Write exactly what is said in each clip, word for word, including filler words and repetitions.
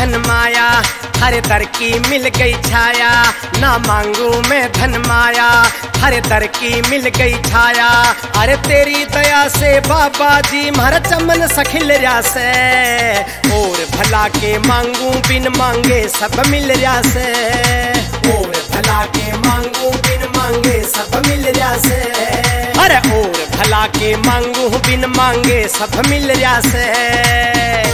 धन माया, हर दर की मिल गई छाया। ना मांगू मैं धन माया, हर दर की मिल गई छाया। अरे तेरी दया से बाबा जी मारा चमन सखिल रहा से। और भला के मांगू बिन मांगे सब मिल रहा से। और भला के मांगू बिन मांगे सब मिल रहा से। अरे और भला के मांगू बिन मांगे सब मिल रहा से।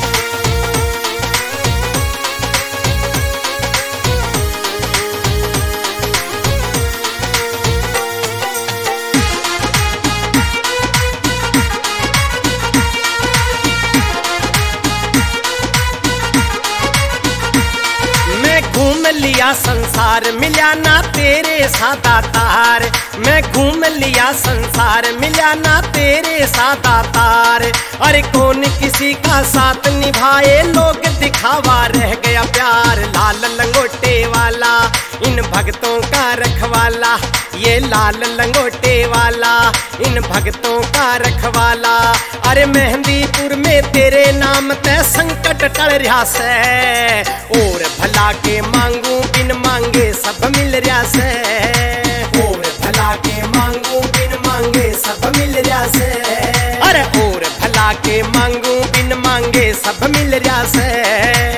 घूम लिया संसार मिला ना तेरे सादा तार। मैं घूम लिया संसार मिला ना तेरे सादा तार। अरे कौन किसी का साथ निभाए, लोग दिखावा रह गया प्यार। लाल लंगोटे वाला इन भक्तों का रखवाला, ये लाल लंगोटे वाला इन भक्तों का रखवाला। अरे मेहंदीपुर में तेरे नाम ते संकट टल रहा से। और भला के मांगू बिन मांगे सब मिल रहा से। और भला के मांगू बिन मांगे सब मिल रहा से। अरे और भला के मांगू बिन मांगे सब मिल रहा से।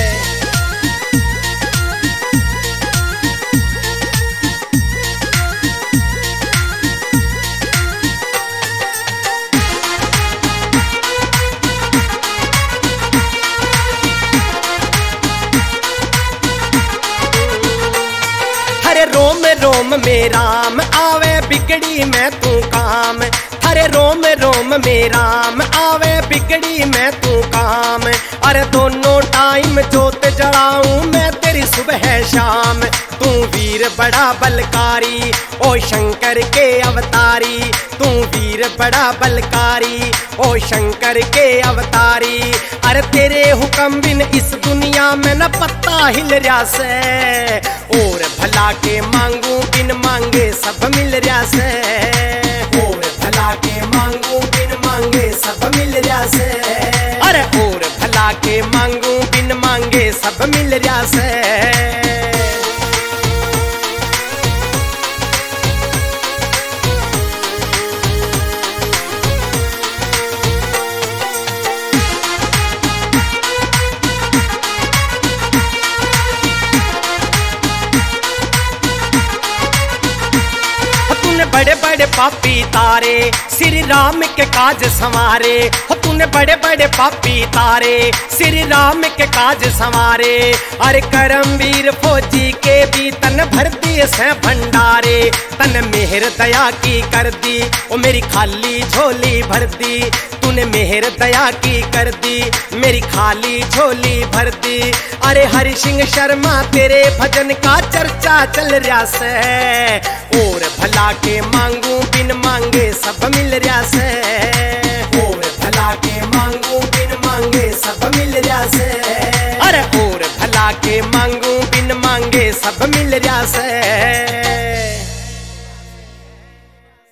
रोम रोम में राम आवे बिगड़ी मैं तू काम। अरे रोम रोम में राम आवे बिगड़ी मैं तू काम। अरे दोनों टाइम जोत जलाऊं मैं तेरी सुबह शाम। तू वीर बड़ा बलकारी ओ शंकर के अवतारी। तू वीर बड़ा बलकारी ओ शंकर के अवतारी। अरे तेरे हुक्म बिन इस दुनिया में न पत्ता हिल रहा से। और भला के मांगू बिन मांगे सब मिल रहा से। और भला के मांगू बिन मांगे सब मिल रहा से। अरे और भला के मांगू बिन मांगे सब मिल रहा से। बड़े बड़े पापी तारे श्री राम के काज संवारे। हो तूने बड़े बड़े पापी तारे श्री राम के काज संवारे। अरे करमवीर फौजी के भी तन भर दिए से भंडारे। तन मेहर दया की कर दी ओ मेरी खाली झोली भर दी। तूने मेहर दया की कर दी मेरी खाली झोली भर दी। अरे हरि सिंह शर्मा तेरे भजन का चर्चा चल रहा से। और भला के मांगू बिन मांगे सब मिल रहा से। और भला के मांगू बिन मांगे सब मिल रहा से। अरे और भला के मांगू बिन मांगे सब मिल रहा से।